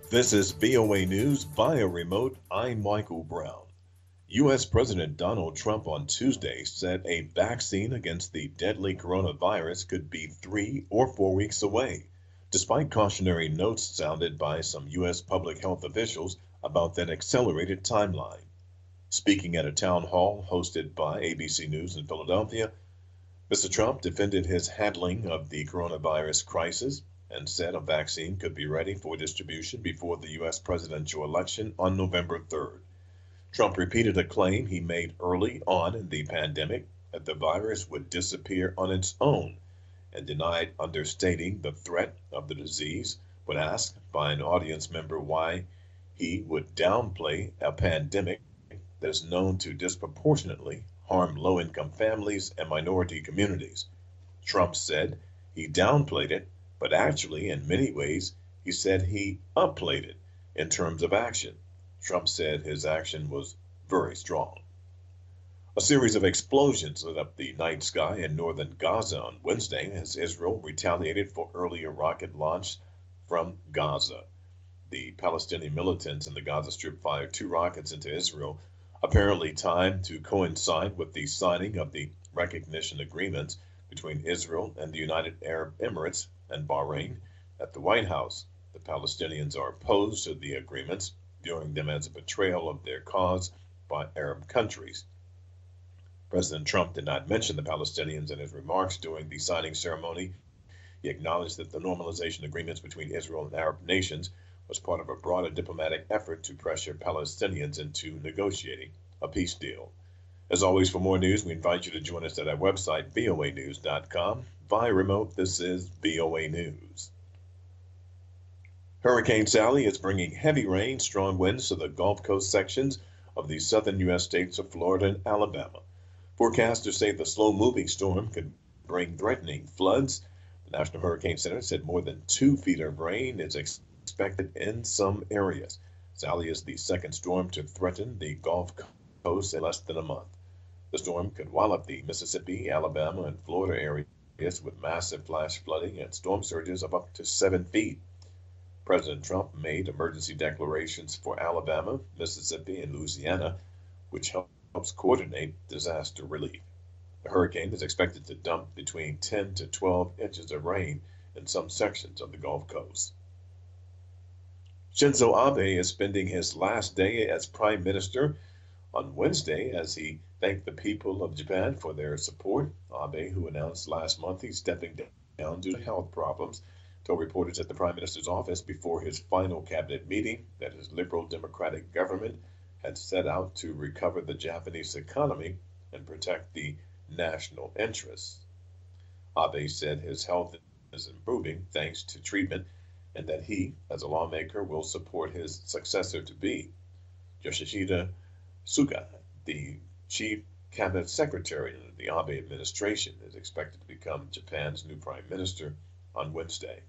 This is VOA News via remote. I'm Michael Brown. U.S. President Donald Trump on Tuesday said a vaccine against the deadly coronavirus could be 3 or 4 weeks away, despite cautionary notes sounded by some U.S. public health officials about that accelerated timeline. Speaking at a town hall hosted by ABC News in Philadelphia, Mr. Trump defended his handling of the coronavirus crisis and said a vaccine could be ready for distribution before the U.S. presidential election on November 3rd. Trump repeated a claim he made early on in the pandemic that the virus would disappear on its own and denied understating the threat of the disease when asked by an audience member why he would downplay a pandemic that is known to disproportionately harm low-income families and minority communities. Trump said he downplayed it, but actually, in many ways, he said he upplayed it in terms of action. Trump said his action was very strong. A series of explosions lit up the night sky in northern Gaza on Wednesday as Israel retaliated for earlier rocket launch from Gaza. The Palestinian militants in the Gaza Strip fired 2 rockets into Israel, apparently timed to coincide with the signing of the recognition agreements between Israel and the United Arab Emirates and Bahrain at the White House. The Palestinians are opposed to the agreements, viewing them as a betrayal of their cause by Arab countries. President Trump did not mention the Palestinians in his remarks during the signing ceremony. He acknowledged that the normalization agreements between Israel and Arab nations was part of a broader diplomatic effort to pressure Palestinians into negotiating a peace deal. As always, for more news, we invite you to join us at our website, voanews.com. Via remote, this is VOA News. Hurricane Sally is bringing heavy rain, strong winds to the Gulf Coast sections of the southern U.S. states of Florida and Alabama. Forecasters say the slow-moving storm could bring threatening floods. The National Hurricane Center said more than 2 feet of rain is expected in some areas. Sally is the second storm to threaten the Gulf Coast in less than a month. The storm could wallop the Mississippi, Alabama, and Florida areas with massive flash flooding and storm surges of up to 7 feet. President Trump made emergency declarations for Alabama, Mississippi, and Louisiana, which helps coordinate disaster relief. The hurricane is expected to dump between 10 to 12 inches of rain in some sections of the Gulf Coast. Shinzo Abe is spending his last day as prime minister on Wednesday as he thanked the people of Japan for their support. Abe, who announced last month he's stepping down due to health problems, told reporters at the prime minister's office before his final cabinet meeting that his liberal democratic government had set out to recover the Japanese economy and protect the national interests. Abe said his health is improving thanks to treatment and that he, as a lawmaker, will support his successor-to-be. Yoshihide Suga, the chief cabinet secretary in the Abe administration, is expected to become Japan's new prime minister on Wednesday.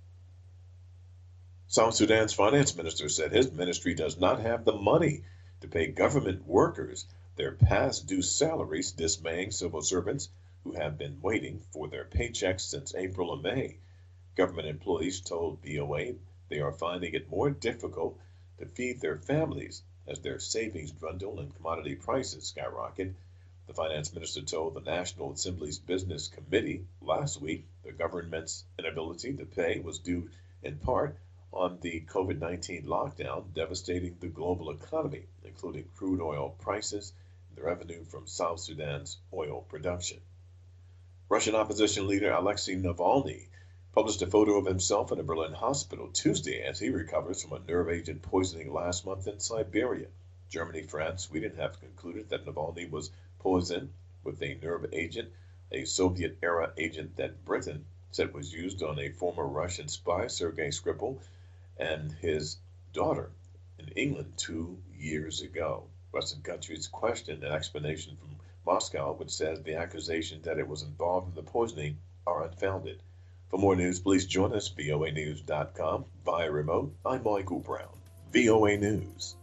South Sudan's finance minister said his ministry does not have the money to pay government workers their past due salaries, dismaying civil servants who have been waiting for their paychecks since April and May. Government employees told VOA they are finding it more difficult to feed their families as their savings dwindle and commodity prices skyrocket. The finance minister told the National Assembly's Business Committee last week the government's inability to pay was due in part on the COVID-19 lockdown devastating the global economy, including crude oil prices and the revenue from South Sudan's oil production. Russian opposition leader Alexei Navalny published a photo of himself in a Berlin hospital Tuesday as he recovers from a nerve agent poisoning last month in Siberia. Germany, France, Sweden have concluded that Navalny was poisoned with a nerve agent, a Soviet-era agent that Britain said was used on a former Russian spy, Sergei Skripal, and his daughter in England 2 years ago. Western countries questioned an explanation from Moscow, which says the accusation that it was involved in the poisoning are unfounded. For more news, please join us, voanews.com. Via remote, I'm Michael Brown. VOA News.